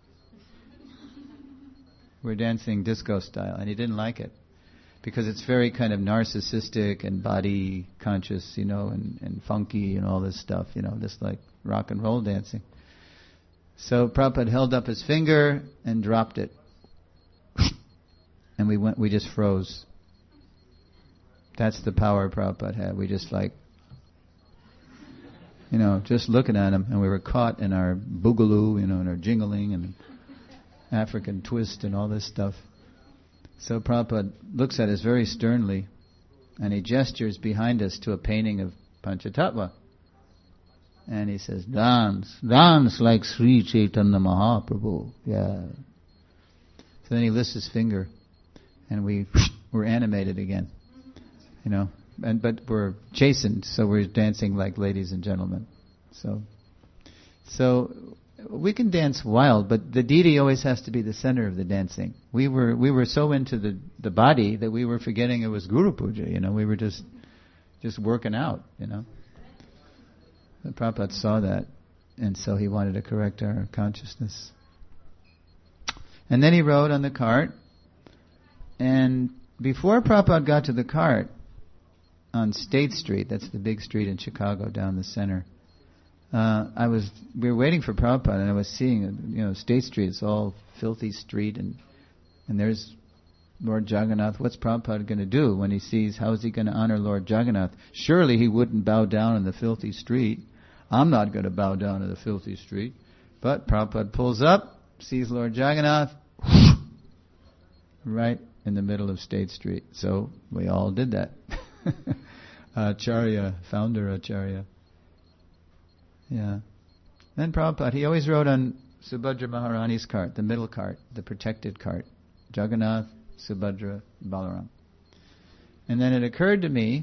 We're dancing disco style, and he didn't like it, because it's very kind of narcissistic and body conscious, you know, and, and funky and all this stuff, you know, just like rock and roll dancing. So Prabhupada held up his finger and dropped it. And we went, we just froze. That's the power Prabhupada had. We just like, you know, just looking at him, and we were caught in our boogaloo, you know, in our jingling and African twist and all this stuff. So Prabhupada looks at us very sternly, and he gestures behind us to a painting of Panchatattva. And he says, dance, dance like Sri Chaitanya Mahaprabhu. Yeah. So then he lifts his finger, and we we're animated again, you know. And but we're chastened, so we're dancing like ladies and gentlemen. So, so we can dance wild, but the deity always has to be the center of the dancing. We were we were so into the, the body that we were forgetting it was Guru Puja, you know, we were just just working out, you know. The Prabhupada saw that, and so he wanted to correct our consciousness. And then he rode on the cart, and before Prabhupada got to the cart, on State Street, that's the big street in Chicago down the center, uh, I was, we were waiting for Prabhupada, and I was seeing, you know, State Street, it's all filthy street, and and there's Lord Jagannath. What's Prabhupada going to do when he sees, how is he going to honor Lord Jagannath? Surely he wouldn't bow down in the filthy street. I'm not going to bow down in the filthy street. But Prabhupada pulls up, sees Lord Jagannath, right in the middle of State Street. So we all did that. Acharya, founder Acharya. Yeah. Then Prabhupada, he always rode on Subhadra Maharani's cart, the middle cart, the protected cart. Jagannath, Subhadra, Balaram. And then it occurred to me,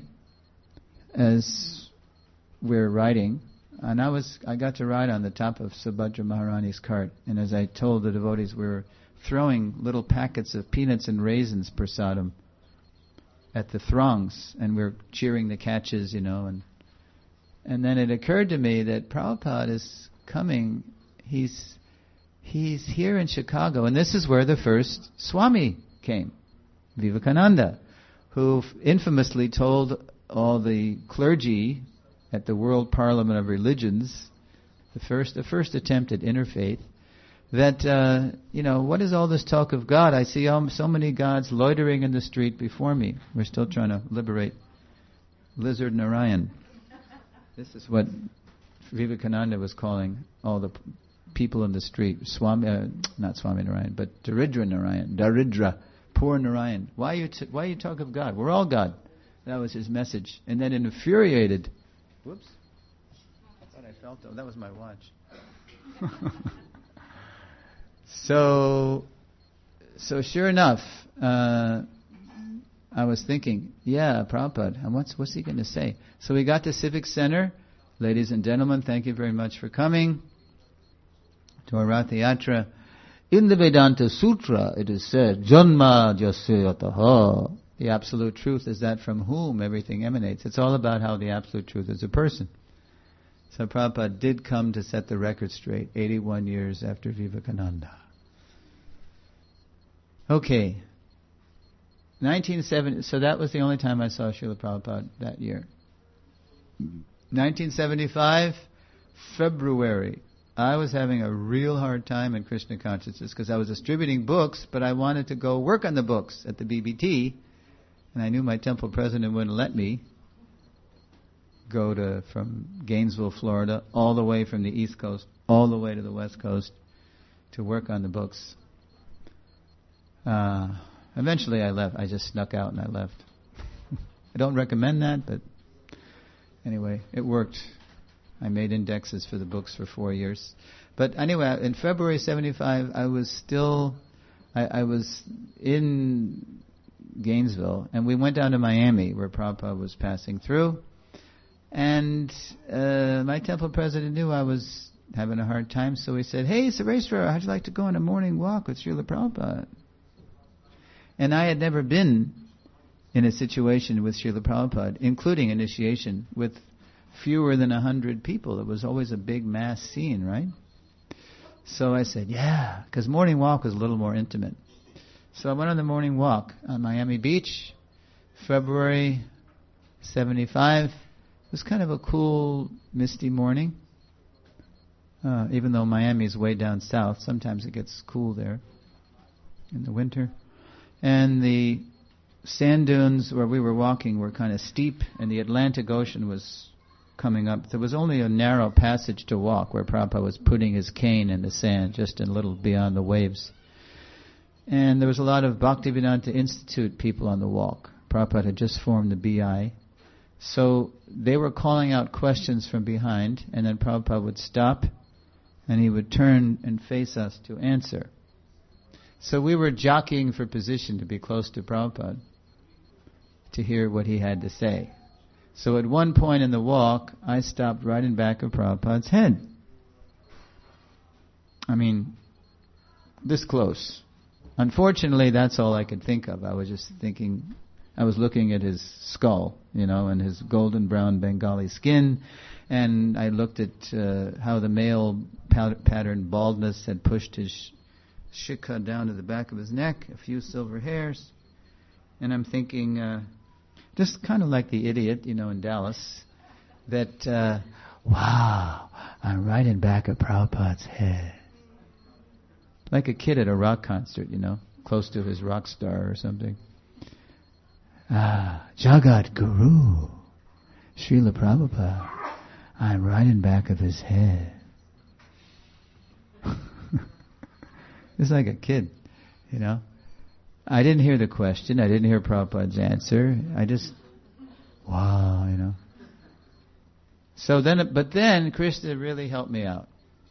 as we're riding, and I was I got to ride on the top of Subhadra Maharani's cart, and as I told the devotees, we were throwing little packets of peanuts and raisins prasadam at the throngs, and we're cheering the catches, you know, and and then it occurred to me that Prabhupada is coming, he's he's here in Chicago, and this is where the first Swami came, Vivekananda, who infamously told all the clergy at the World Parliament of Religions, the first the first attempt at interfaith, that, uh, you know, what is all this talk of God? I see um, so many gods loitering in the street before me. We're still trying to liberate Lizard Narayan. This is what Vivekananda was calling all the p- people in the street. Swami, uh, not Swami Narayan, but Daridra Narayan. Daridra, poor Narayan. Why you t- why you talk of God? We're all God. That was his message. And then infuriated. Whoops. I thought I felt that. That was my watch. So, so sure enough, uh, I was thinking, yeah, Prabhupada, and what's what's he going to say? So we got to Civic Center. Ladies and gentlemen, thank you very much for coming to our Rath Yatra. In the Vedanta Sutra, it is said, Janma Jasyataha. The absolute truth is that from whom everything emanates. It's all about how the absolute truth is a person. So Prabhupada did come to set the record straight, eighty-one years after Vivekananda. Okay. nineteen seventy, so that was the only time I saw Srila Prabhupada that year. nineteen seventy-five, February. I was having a real hard time in Krishna consciousness because I was distributing books, but I wanted to go work on the books at the B B T, and I knew my temple president wouldn't let me go to from Gainesville, Florida, all the way from the East Coast, all the way to the West Coast to work on the books. Uh, eventually I left. I just snuck out and I left. I don't recommend that, but anyway, it worked. I made indexes for the books for four years. But anyway, in February seventy-five, I was still, I, I was in Gainesville, and we went down to Miami, where Prabhupada was passing through. And uh, my temple president knew I was having a hard time, so he said, "Hey, Sureshwara, how'd you like to go on a morning walk with Srila Prabhupada?" And I had never been in a situation with Srila Prabhupada, including initiation, with fewer than a hundred people. It was always a big mass scene, right? So I said, yeah, because morning walk was a little more intimate. So I went on the morning walk on Miami Beach, February seventy-five. It was kind of a cool, misty morning. Uh, even though Miami is way down south, sometimes it gets cool there in the winter. And the sand dunes where we were walking were kind of steep, and the Atlantic Ocean was coming up. There was only a narrow passage to walk where Prabhupada was putting his cane in the sand, just a little beyond the waves. And there was a lot of Bhaktivedanta Institute people on the walk. Prabhupada had just formed the B I. So they were calling out questions from behind, and then Prabhupada would stop, and he would turn and face us to answer. So we were jockeying for position to be close to Prabhupada, to hear what he had to say. So at one point in the walk, I stopped right in back of Prabhupada's head. I mean, this close. Unfortunately, that's all I could think of. I was just thinking, I was looking at his skull, you know, and his golden brown Bengali skin, and I looked at uh, how the male pat- pattern baldness had pushed his shikha down to the back of his neck, a few silver hairs, and I'm thinking, uh, just kind of like the idiot, you know, in Dallas, that, uh, wow, I'm right in back of Prabhupada's head. Like a kid at a rock concert, you know, close to his rock star or something. Ah, Jagat Guru, Srila Prabhupada, I'm right in back of his head. It's like a kid, you know. I didn't hear the question. I didn't hear Prabhupada's answer. I just, wow, you know. So then, but then Krishna really helped me out.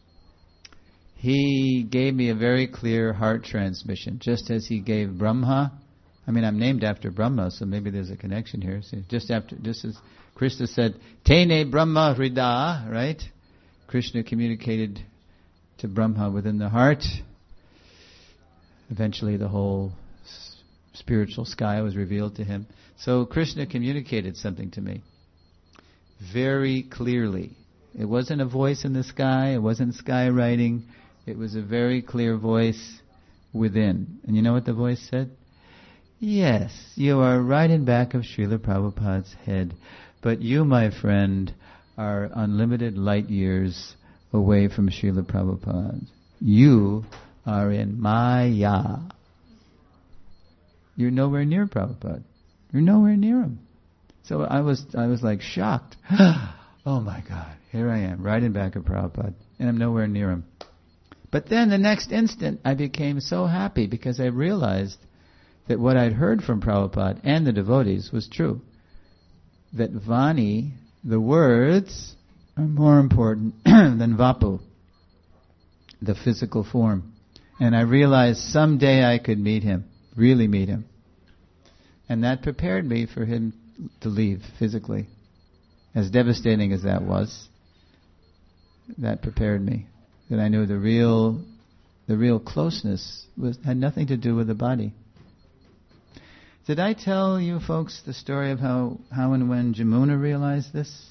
He gave me a very clear heart transmission, just as he gave Brahma. I mean, I'm named after Brahma, so maybe there's a connection here. So just after, just as Krishna said, Tene Brahma Hrida, right? Krishna communicated to Brahma within the heart. Eventually the whole s- spiritual sky was revealed to him. So Krishna communicated something to me very clearly. It wasn't a voice in the sky, it wasn't skywriting, it was a very clear voice within. And you know what the voice said? Yes, you are right in back of Srila Prabhupada's head, but you, my friend, are unlimited light years away from Srila Prabhupada. You are in Maya. You're nowhere near Prabhupada. You're nowhere near him. So I was I was like shocked. Oh my God, here I am, right in back of Prabhupada, and I'm nowhere near him. But then the next instant I became so happy because I realized that what I'd heard from Prabhupada and the devotees was true. That Vani, the words, are more important than Vapu, the physical form. And I realized someday I could meet him, really meet him. And that prepared me for him to leave physically. As devastating as that was, that prepared me. That I knew the real, the real closeness was had nothing to do with the body. Did I tell you folks the story of how, how and when Jamuna realized this?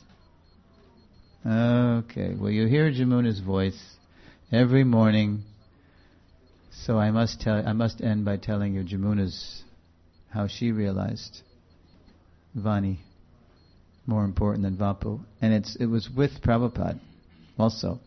Okay, well you hear Jamuna's voice every morning. So I must tell. I must end by telling you Jamuna's, how she realized Vani more important than Vapu, and it's it was with Prabhupada also.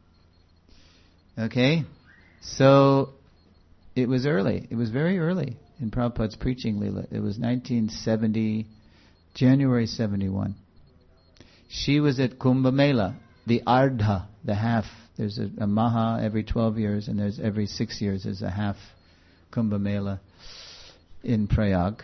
Okay, so it was early. It was very early in Prabhupada's preaching lila. It was nineteen seventy, January seventy-one. She was at Kumbh Mela, the Ardha, the half. There's a, a Maha every twelve years, and there's every six years there's a half Kumbh Mela in Prayag.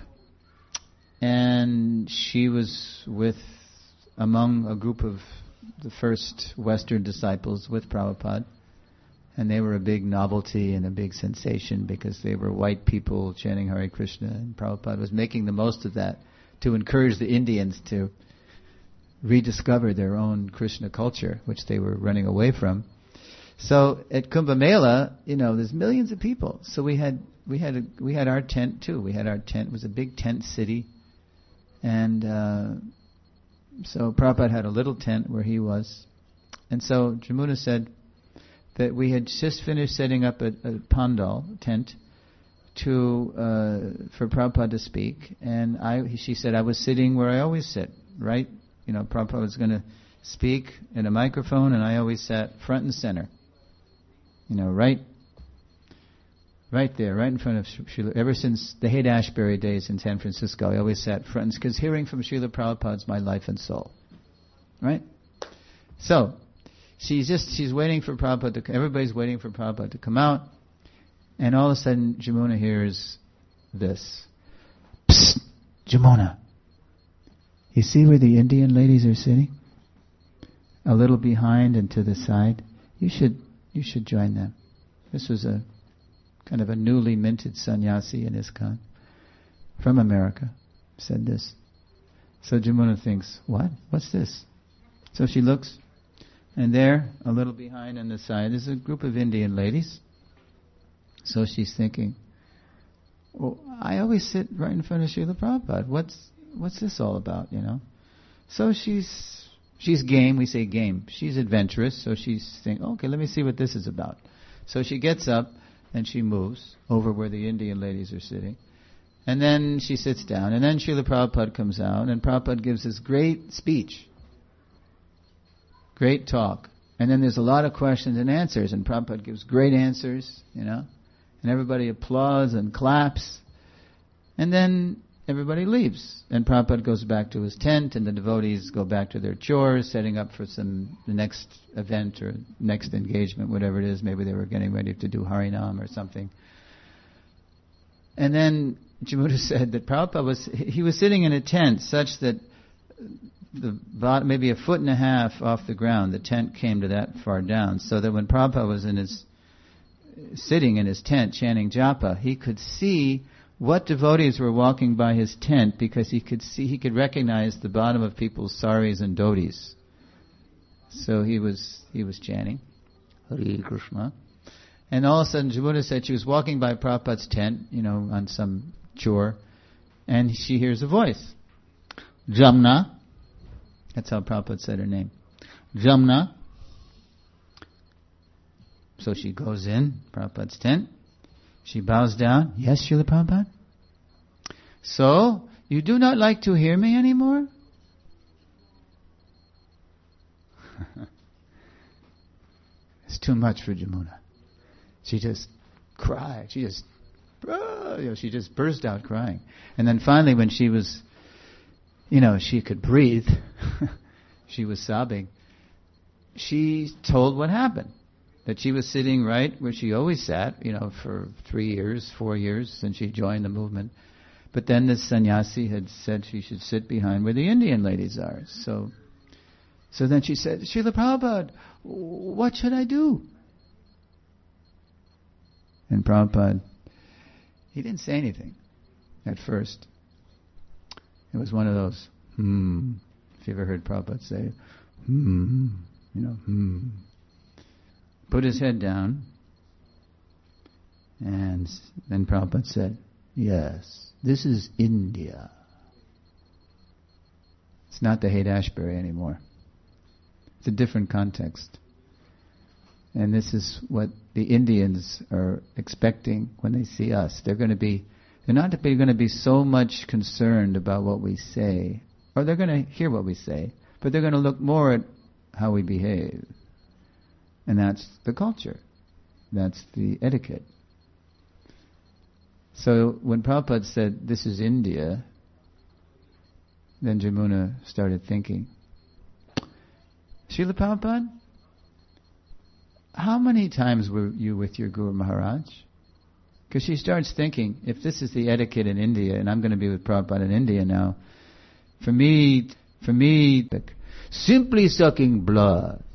And she was with, among a group of the first Western disciples with Prabhupada. And they were a big novelty and a big sensation because they were white people chanting Hare Krishna. And Prabhupada was making the most of that to encourage the Indians to rediscover their own Krishna culture, which they were running away from. So at Kumbh Mela, you know, there's millions of people. So we had we had a, we had our tent too. We had our tent. It was a big tent city, and uh, so Prabhupada had a little tent where he was, and so Jamuna said that we had just finished setting up a, a pandal tent to uh, for Prabhupada to speak, and I she said I was sitting where I always sit, right. You know, Prabhupada was going to speak in a microphone, and I always sat front and center. You know, right, right there, right in front of Srila. Ever since the Haight-Ashbury days in San Francisco, I always sat front, because hearing from Srila Prabhupada is my life and soul. Right? So, she's just, she's waiting for Prabhupada to, everybody's waiting for Prabhupada to come out, and all of a sudden, Jamuna hears this. Psst, Jamuna. You see where the Indian ladies are sitting? A little behind and to the side. You should you should join them. This was a kind of a newly minted sannyasi in ISKCON from America. Said this. So Jamuna thinks, what? What's this? So she looks. And there, a little behind on the side, is a group of Indian ladies. So she's thinking, well, I always sit right in front of Srila Prabhupada. What's what's this all about, you know? So she's she's game, we say game. She's adventurous, so she's thinking, okay, let me see what this is about. So she gets up and she moves over where the Indian ladies are sitting. And then she sits down, and then Srila Prabhupada comes out, and Prabhupada gives this great speech. Great talk. And then there's a lot of questions and answers, and Prabhupada gives great answers, you know. And everybody applauds and claps. And then everybody leaves. And Prabhupada goes back to his tent, and the devotees go back to their chores, setting up for some the next event or next engagement, whatever it is. Maybe they were getting ready to do Harinam or something. And then Jamuna said that Prabhupada was, he was sitting in a tent such that the bottom, maybe a foot and a half off the ground, the tent came to that far down, so that when Prabhupada was in his sitting in his tent chanting japa, he could see what devotees were walking by his tent, because he could see, he could recognize the bottom of people's saris and dhotis. So he was he was chanting Hare Krishna. And all of a sudden Jamuna said she was walking by Prabhupada's tent, you know, on some chore, and she hears a voice. Jamna. That's how Prabhupada said her name. Jamna. So she goes in Prabhupada's tent. She bows down. Yes, Srila Prabhupada? So, you do not like to hear me anymore? It's too much for Jamuna. She just cried. She just, uh, you know, she just burst out crying. And then finally, when she was, you know, she could breathe, she was sobbing, she told what happened. That she was sitting right where she always sat, you know, for three years, four years since she joined the movement. But then the sannyasi had said she should sit behind where the Indian ladies are. So, so then she said, Srila Prabhupada, what should I do? And Prabhupada, he didn't say anything at first. It was one of those, hmm. If you ever heard Prabhupada say, hmm, you know, hmm. Put his head down, and then Prabhupada said, yes, this is India. It's not the Haight-Ashbury anymore. It's a different context. And this is what the Indians are expecting when they see us. They're going to be, they're not going to be so much concerned about what we say, or they're going to hear what we say, but they're going to look more at how we behave. And that's the culture. That's the etiquette. So when Prabhupada said, this is India, then Jamuna started thinking, Srila Prabhupada, how many times were you with your Guru Maharaj? Because she starts thinking, if this is the etiquette in India, and I'm going to be with Prabhupada in India now, for me, for me, simply sucking blood.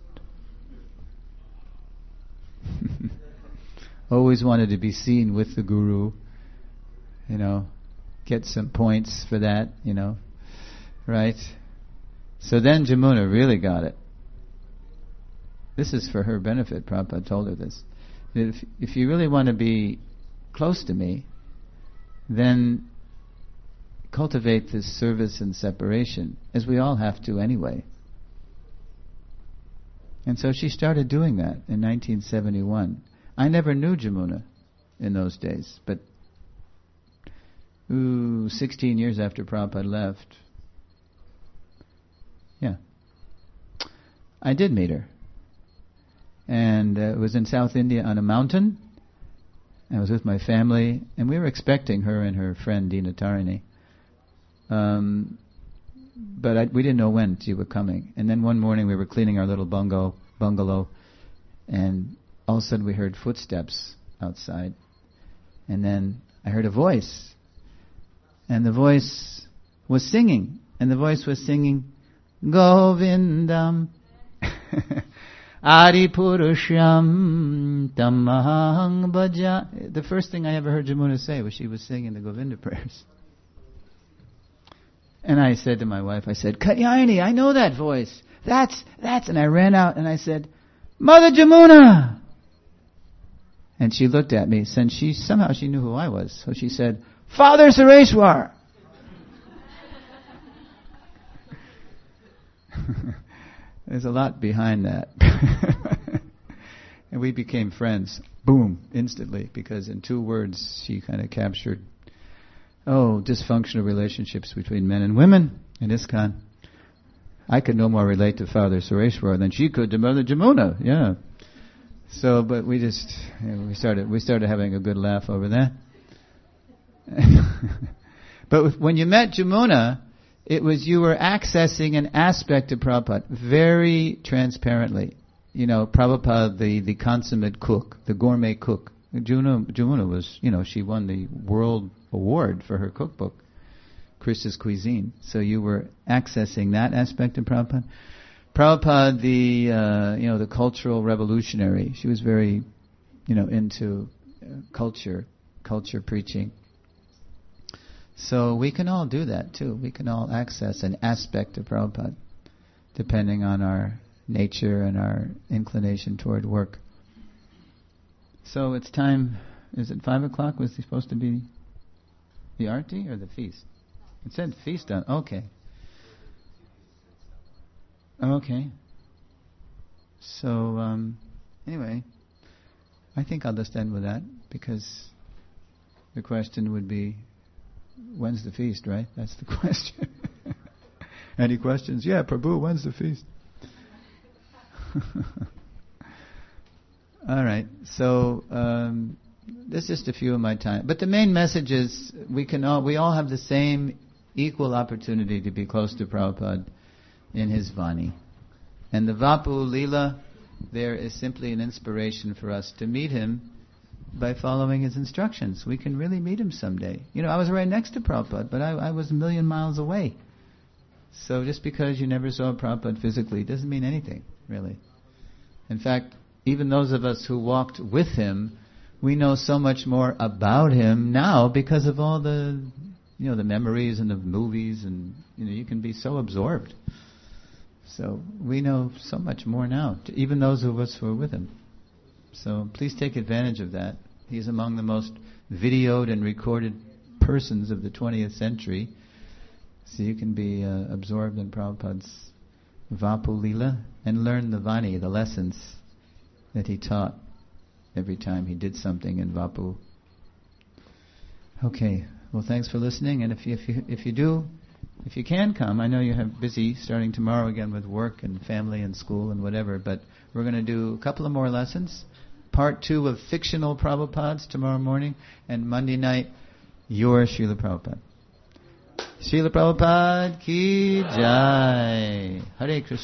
Always wanted to be seen with the Guru, you know, get some points for that, you know, right? So then Jamuna really got it. This is for her benefit. Prabhupada told her this. If, if you really want to be close to me, then cultivate this service and separation, as we all have to anyway. And so she started doing that in nineteen seventy-one. I never knew Jamuna in those days, but ooh, sixteen years after Prabhupada left, yeah, I did meet her. And uh, it was in South India on a mountain. I was with my family, and we were expecting her and her friend Dina Tarini. Um, but I, we didn't know when she was coming. And then one morning we were cleaning our little bungalow, bungalow, and all of a sudden we heard footsteps outside. And then I heard a voice. And the voice was singing. And the voice was singing, Govindam Adi Purusham Tamahang Bhaja. The first thing I ever heard Jamuna say was she was singing the Govinda prayers. And I said to my wife, I said, Katyayani, I know that voice. that's, that's, and I ran out and I said, Mother Jamuna! And she looked at me, and she, somehow she knew who I was. So she said, Father Sureshwar! There's a lot behind that. And we became friends. Boom, instantly, because in two words she kind of captured, oh, dysfunctional relationships between men and women in ISKCON. I could no more relate to Father Sureshwar than she could to Mother Jamuna, yeah. So, but we just, you know, we started, we started having a good laugh over that. But with, when you met Jamuna, it was you were accessing an aspect of Prabhupada very transparently. You know, Prabhupada, the, the consummate cook, the gourmet cook. Jamuna, Jamuna was, you know, she won the world award for her cookbook, Krishna's Cuisine. So you were accessing that aspect of Prabhupada. Prabhupada, the, uh, you know, the cultural revolutionary. She was very, you know, into uh, culture, culture preaching. So we can all do that too. We can all access an aspect of Prabhupada, depending on our nature and our inclination toward work. So it's time, is it five o'clock? Was it supposed to be the arti or the feast? It said feast on, okay. Okay. So, um, anyway, I think I'll just end with that, because the question would be, when's the feast, right? That's the question. Any questions? Yeah, Prabhu, when's the feast? All right. So um, there's just a few of my time, but the main message is we can all we all have the same equal opportunity to be close to Prabhupada in his Vani, and the Vapu Leela there is simply an inspiration for us to meet him by following his instructions. We can really meet him someday. You know, I was right next to Prabhupada, but I, I was a million miles away. So just because you never saw Prabhupada physically doesn't mean anything, really. In fact, even those of us who walked with him, we know so much more about him now because of all the, you know, the memories and the movies, and you know, you can be so absorbed. So we know so much more now, even those of us who are with him. So please take advantage of that. He's among the most videoed and recorded persons of the twentieth century. So you can be uh, absorbed in Prabhupada's Vapu Leela and learn the Vani, the lessons that he taught every time he did something in Vapu. Okay, well, thanks for listening. And if you, if you if you do, if you can come, I know you have busy starting tomorrow again with work and family and school and whatever, but we're going to do a couple of more lessons. Part two of fictional Prabhupads tomorrow morning, and Monday night, your Srila Prabhupada. Srila Prabhupada ki jai. Hare Krishna.